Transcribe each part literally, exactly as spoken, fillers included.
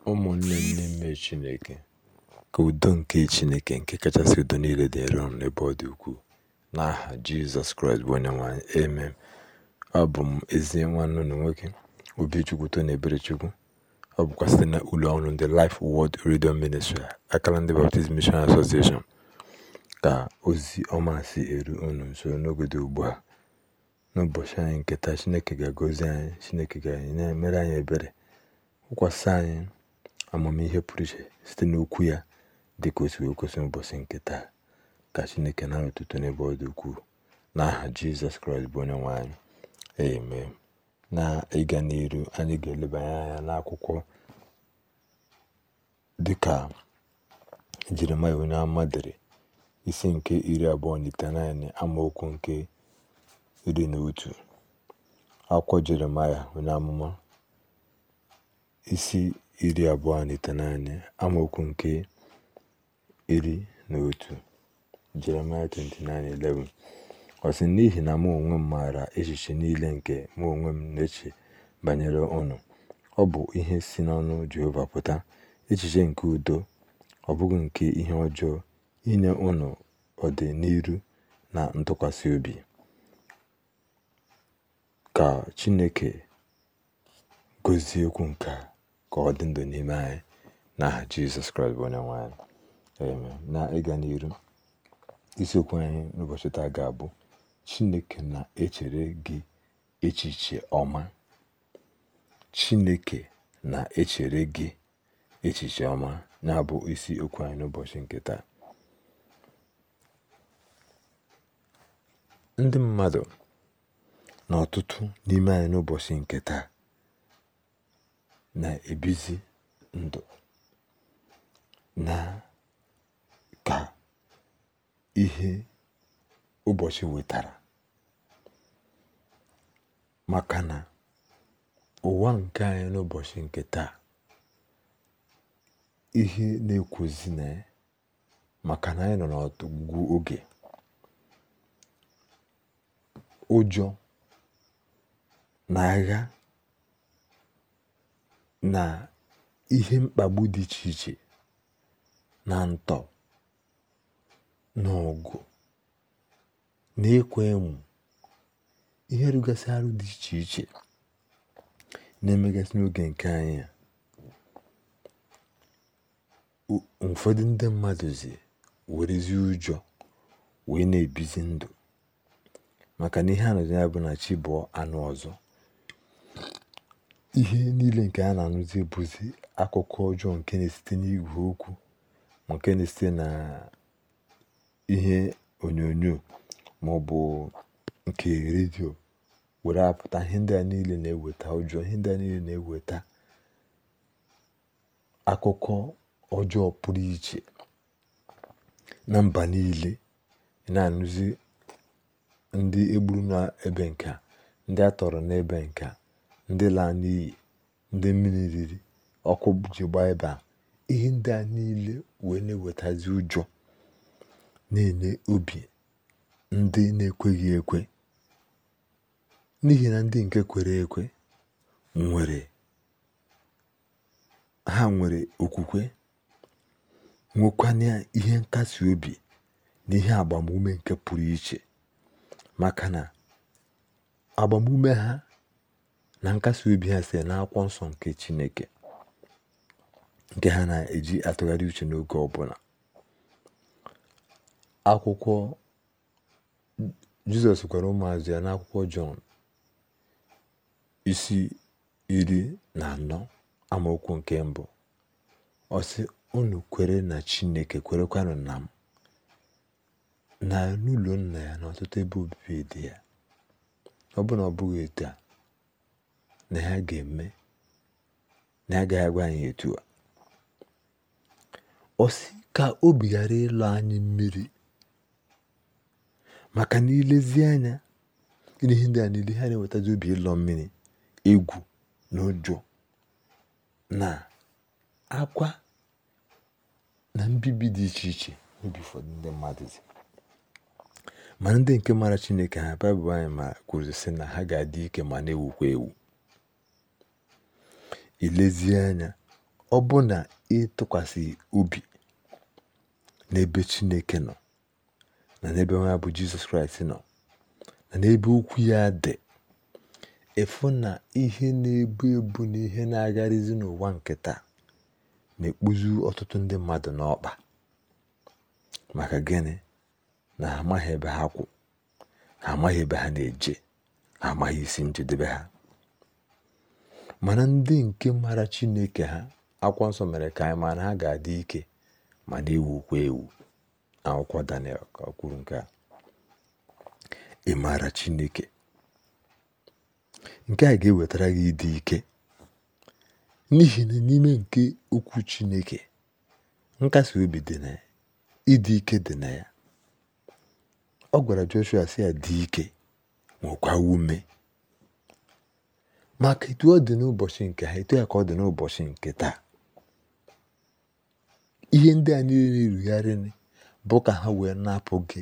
Ụmụnne n'ime Chineke, ka udo nke Chineke nke kachasị udo niile dịrị unu n'ebe ọ dị ukwuu, n'aha Jizọs Kraịst bụ onye nwe anyị. Amen. Abụ m ezi nwanne unu nwoke Obichukwu Tony Eberechukwu. Ọ bụkwa site na ụlọ ọrụ ndị Life Word Radio Ministry, akala ndị Baptist Mission Association, ka ozi ọma si eru unu nso n'oge dị ugbu a. N'ụbọchị anyị nke taa, Chineke ga-agọzi anyị, Chineke ga-emere anyị ebere, kwụkwasị anyị amamihe pụrụ iche site n'okwu ya, dị ka o si wee kwesị ụbọchị nke taa. Ka Chineke nara ụtụtụ n'ebe ọ dị ukwuu, n'aha Jizọs Kraịst bụ onye nwe anyị. Amen. Na ịga n'iru, anyị ga-elebanye anya n'akwụkwọ dịka Jeremaya onye amụma dere, isi nke iri abụọ na itenaịnị, amaokwu nke iri na otu. Akwụkwọ Jeremaya onye amụma, isi iri abụọ na itenaịnị, amaokwu nke iri na otu. Jeremiah twenty-nine eleven. Ọ sị, n'ihi na mụ onwe m maara echiche niile nke mụ onwe m na-eche banyere unu. Ọ bụ ihe si n'ọnụ Jehova pụta, echiche nke udo, ọ bụghị nke ihe ọjọọ, inye unu ọdịnihu na ntụkwasị obi. Ka Chineke gọzie okwu nke a, ka ọ dị ndụ n'ime anyị, n'aha Jizọs Kraịst bụ onye nwe anyị. Amen. Na ịga n'iru, isiokwu anyị n'ụbọchị taa ga-abụ Chineke na-echere gị echiche ọma. Chineke na-echere gị echiche ọma, na-abụ isi okwu anyị n'ụbọchị nke taa. Ndị mmadụ na ọtụtụ n'ime anyị n'ụbọchị nke taa na-ebizi ndụ na ka ihe ụbọchị wetara, maka na ụwa nke anyị n'ụbọchị nke taa, ihe na-ekwuzi na ya, maka na anyị nọ n'ọgwụgwụ oge. Ụjọ na agha na ihe mkpagbu dị iche iche na ntọ na ọgụ na ekwe emu, ihe rụgasị arụ dị iche iche na-emegasị n'oge nke anyị a. Ụfọdụ ndị mmadụ zi werezi ụjọ wee na-ebizi ndụ, maka na ihe a nọzi ya bụ na chi bụ anụ ọzọ. Ihe niile nke a na-anụzi bụzi akụkọ ọjọọ nke na-esite n'igwe okwu, nke na-esite na ihe onyonyo ma ọ bụ nke redio were apụta. Ihe ndị a niile na-eweta ụjọ, ihe ndị a niile na-eweta akụkọ ọjọọ pụrụ iche na mba niile. Na-anụzi ndị egburu n'ebe nke a, ndị a tọrọ n'ebe nke a, ndị laa n'iyi, ndị mmiri riri, ọkụ ji gbaa ebe a. Ihe ndị a niile wee na-ewetazi ụjọ, na-enye obi ndị na-ekweghị ekwe, n'ihi na ndị nke kwere ekwe nwere ha nwere okwukwe, nwekwana ihe nkasi obi na ihe agbamume nke pụrụ iche, maka na agbamume ha na nkasi obi ha si n'akwụkwọ nsọ nke Chineke, nke ha na-eji atụgharị uche n'oge ọbụla. Akwụkwọ Jizọs gwara ụmụazụ ya n'akwụkwọ Jọn, isi iri na anọ, amaokwu nke mbụ. Ọ sị, unu kwere na Chineke, kwerekwanụ na m, na n'ụlọ nna ya na ọtụtụ ebe obibi dị ya. Ọ bụ na ọ bụghị etu a, na ha ga-eme, na ya agaghị agwa anyị etu a. Ọ sị, ka obi ghara ịlọ anyị mmiri, maka na ilezi anya ihe ndị a niile, ha na-ewetazi obi ịlọ mmiri, egwu na ụjọ na akwa na mbibi dị iche iche n'obi ụfọdụ ndị mmadụ zi. Ma ndị nke mara Chineke ha, Baịbụl anyị ma kwuru sị na ha ga-adị ike ma na-ewukwa ewu. Ilezie anya, ọ bụ na ịtụkwasị obi n'ebe Chineke nọ na n'ebe nwa bụ Jizọs Kraịst nọ na n'ebe okwu ya dị, efu na ihe na-ebu ebu na ihe na-agarizi n'ụwa nke taa na-ekpuzu ọtụtụ ndị mmadụ n'ọkpa. Maka gịnị? Na ha amaghị ebe ha kwụ, ha amaghị ebe ha na-eje, ha amaghị isi njedebe ha. Mana ndị nke mara Chineke ha, akwụkwọ nsọ mere ka anyị mara ha ga-adị ike ma na-ewukwa ewu. Akwụkwọ Daniel ka o kwuru nke a. Ị maara Chineke, nke a ga-ewetara gị ịdị ike, n'ihi na n'ime nke okwu Chineke, nkasi obi dị na ya, ịdị ike dị na ya. Ọ gwara Joshua sị ya dị ike nwekwa ume. Maka etu ọ dị n'ụbọchị nke ha, etu ya ka ọ dị n'ụbọchị nke taa. Ihe ndị a niile na-erugharị bụ ka ha wee napụ gị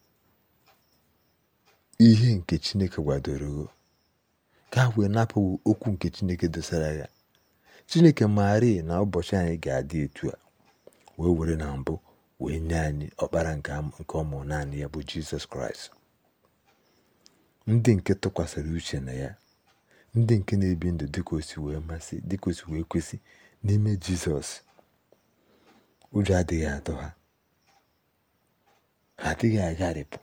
ihe nke Chineke gwadoro, ka ha wee napụ okwu nke Chineke dosara ya. Chineke maara na ụbọchị anyị ga-adị etu a, wee were na mbụ wee nye anyị ọkpara nke ọmụ naanị ya bụ Jizọs Kraịst. Ndị nke tụkwasịrị uche na ya, ndị nke na-ebi ndụ dịka o si wee masị, dịka o si wee kwesị n'ime Jizọs, ụjọ adịghị atụ ha, ha adịghị agharịpụ,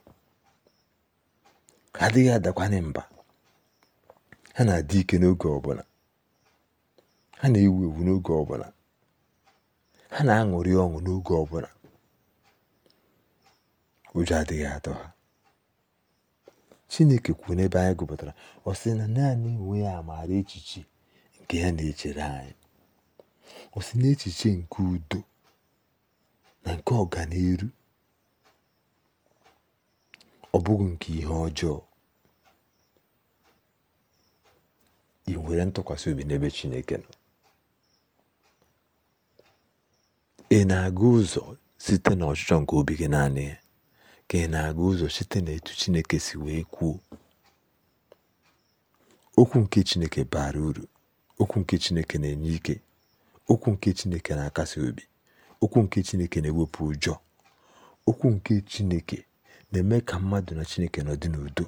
ha adịghị adakwanye mba. Ha na-adị ike n'oge ọbụla, ha na-ewu ewu n'oge ọbụla, ha na-aṅụrị ọṅụ n'oge ọbụla. Ụjọ adịghị atụ ha. Chineke kwuru n'ebe anyị gụpụtara, ọ sị na naanị onwe ya maara echiche nke ya na-echere anyị. Ọ sị na echiche nke udo na nke ọganiru, ọ bụghị nke ihe ọjọọ. Ị nwere ntụkwasị obi n'ebe Chineke nọ? Ị na-aga ụzọ site n'ọchịchọ nke obi gị naanị ya, ka ị na-aga ụzọ site n'etu Chineke si wee kwuo? Okwu nke Chineke bara uru, okwu nke Chineke na-enye ike, okwu nke Chineke na-akasi obi, okwu nke Chineke na-ewepụ ụjọ, okwu nke Chineke na-eme ka mmadụ na Chineke nọdị n'udo.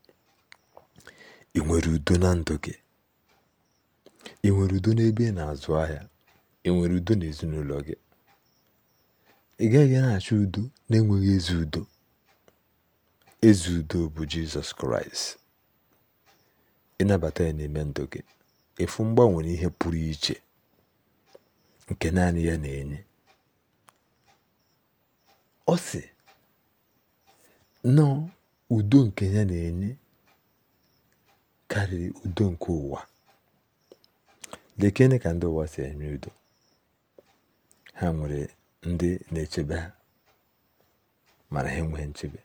Ị nwere udo na ndụ gị? Ị nwere udo n'ebe ị na-azụ ahịa? Ị nwere udo n'ezinụlọ gị? Ị gaghị na-achọ udo na-enweghị ezi udo. Ezi udo bụ Jizọs Kraịst. Ịnabata ya n'ime ndụ gị, efu mgbanwe n'ihe pụrụ iche nke naanị ya na-enye. Ọ sị nọọ udo nke ya na-enye karịrị udo nke ụwa. Lekene ka ndị ụwa si enye udo. Ha nwere ndị na-echebe ha, mana ha enweghị nchebe.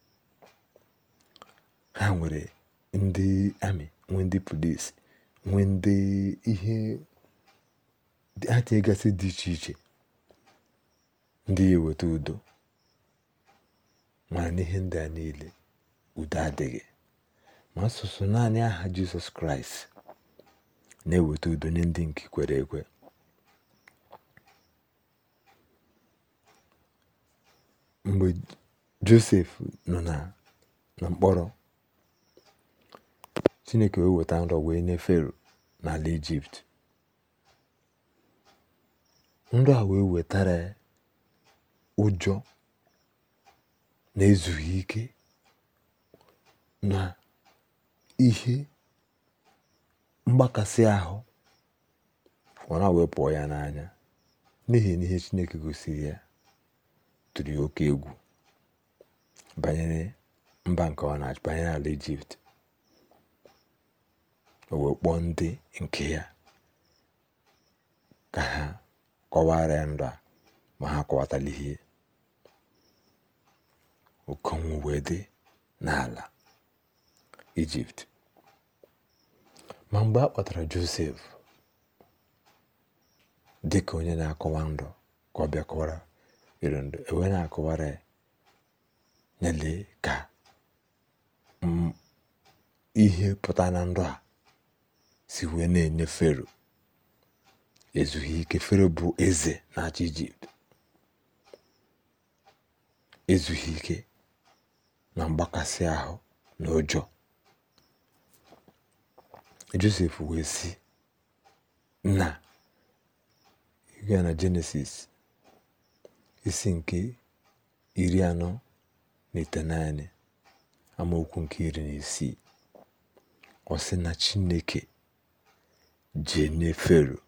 Ha nwere ndị amị, nwee ndị polisi, nwee ndị ihe ha tinyegasị dị iche iche, ndị ya eweta udo. Mana n'ihe ndị a niile, udo adịghị. Ma asụsụ naanị aha Jizọs Kraịst na-eweta udo nye ndị nke kwere ekwe. Mgbe Josef nọ na na mkpọrọ, Chineke wee weta nrọ wee nye Fero n'ala Ijipt. Nrọ a wee wetara ụjọ na ezughị ike na ihe mgbakasị ahụ. Ọ na-wepụ ya n'anya, n'ihi na ihe Chineke gosiri ya tụrụ ya oke egwu banyere mba nke ọ na-achị, banyere ala Ijipt. O wee kpọọ ndị nke ya ka ha kọwara ya nrọ a, ma ha kọwatala ihe. Oke ọnwụ wee dị n'ala Ijipt. Ma mgbe a kpọtara Josef dị ka onye na-akọwa nrọ, ka ọ bịa kọwara ire ndụ, ewee na-akọwara ya nyele ka ihe pụta na nrọ a si wee na-enye Fero ezughị ike. Fero bụ eze na-achị Ijipt, ezughị ike na mgbakasị ahụ na ụjọ. Josef wee sị na ịga na Jenesis isi nke iri anọ na itenaine amaokwu nke iri na isii, ọ sị na Chineke ji enye Fero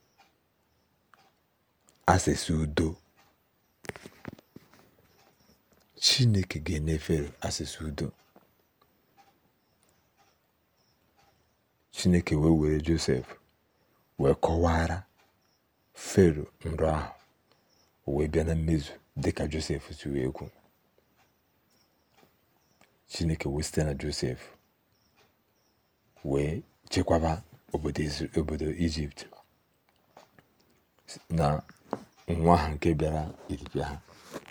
asịsị udo. Chineke ga-enye Fero asịsị udo. Chineke wee were Josef wee kọwara Fero nrọ ahụ, o wee bịa na mmezu dịka Josef si wee kwu. Chineke wee site na Josef wee chekwaba obodo Ijipt na nwa ha nke bịara iripịa ha.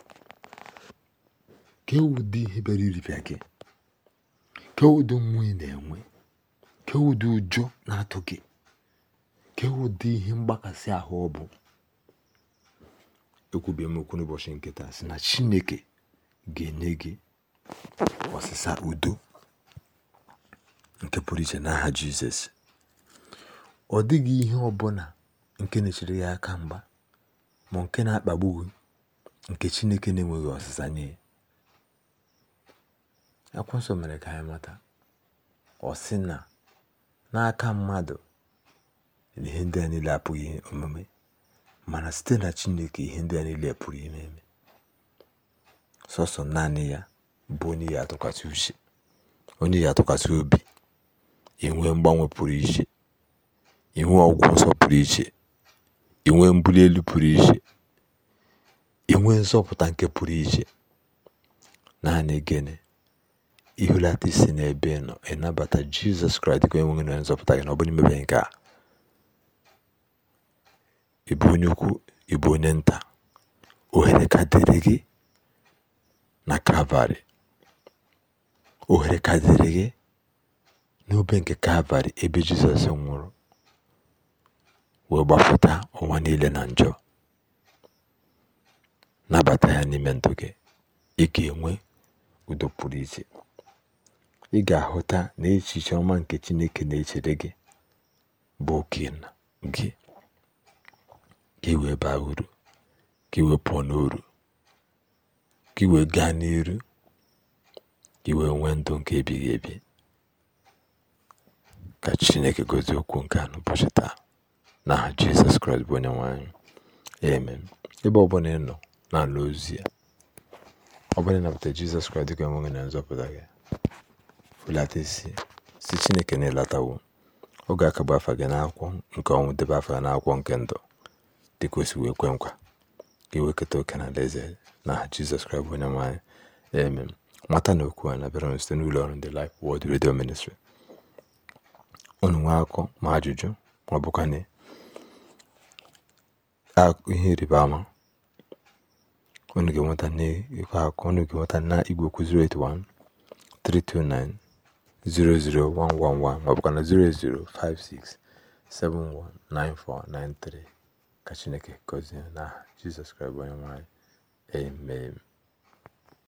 Ke ụdị ihe bịara iripịa gị? Ke ụdị mmụọ ị na-enwe? Ke ụdị ụjọ na-atụ gị? Ke ụdị ihe mgbakasị ahụ ọ bụ? Ekwubie m okwu n'ụbọchị nke taa sị na Chineke ga-enye gị ọsịsa udo nke pụrụ iche n'aha Jizọs. Ọ dịghị ihe ọbụla nke na-echere ya aka mgba ma nke na-akpagbu gị nke Chineke na-enweghị ọsịsa nye. Akwụkwọ Nsọ mere ka anyị mata, ọ sị na n'aka mmadụ ihe ndị a niile apụghị omume, mana site na Chineke ihe ndị a niile pụrụ ime eme. Sọsọ naanị ya bụ onye ya atụkwasị uche, onye ya atụkwasị obi, inwe mgbanwe pụrụ iche, inwe ọgwụgwọ nsọ pụrụ iche, inwe mbuli elu pụrụ iche, inwe nzọpụta nke pụrụ iche. Naanị gịnị? Ihulata isi n'ebe nọ, ịnabata Jizọs Kraịst dịka onye nwe na nzọpụta gị, na ọ bụrụ imebe nke a, ịbụ onye ukwu, ịbụ onye nta, ohere ka dịrị gị na Kalvarị. Ohere ka dịrị gị n'obe nke Kalvarị, ebe Jizọs nwụrụ wee gbapụta ụwa niile na njọ. Nabata ya n'ime ndụ gị, ị ga-enwe udo pụrụ iche. Ị ga-ahụta na echiche ọma nke Chineke na-echere gị bụ oke na gị, ka ị wee baa uru, ka ị wee pụọ n'uru, ka ị wee gaa n'iru, ka ị wee nwee ndụ nke ebighị ebi. Ka Chineke gozie okwu nke a n'ụbọchị taa n'aha Jizọs Kraịst bụ onye nwe anyị. Amen. Ebe ọ bụla ị nọ na-anụ ozi ya, ọ bụla ịnabata Jizọs Kraịst dịka onye nwe na nzọpụta gị, hulata isi si Chineke na-elatawo. Ọ ga-akagbu afa gị n'akwụkwọ nke ọnwụ, debe afa gị n'akwụkwọ nke ndụ, dịka o si wee kwe nkwa, ka e wekọta oke na alaeze n'aha Jizọs Kraịst bụ onye nwe anyị. Amen. Mata na okwu a na-abịara site n'ụlọ ọrụ ndị Life Word Radio Ministry. Unu nwee akọ ma ajụjụ ma ọ bụkwa na ihe ịrịba ama, unu ga-enweta n'ikwe akọ, unu ga-enweta na igwe okwu zero eight one three two nine zero zero one one one ma ọ bụkwa na zero eight zero five six seven one nine four nine three. Ka Chineke gọzie n'aha Jizọs Kraịst bụ onye nwe anyị. Amen.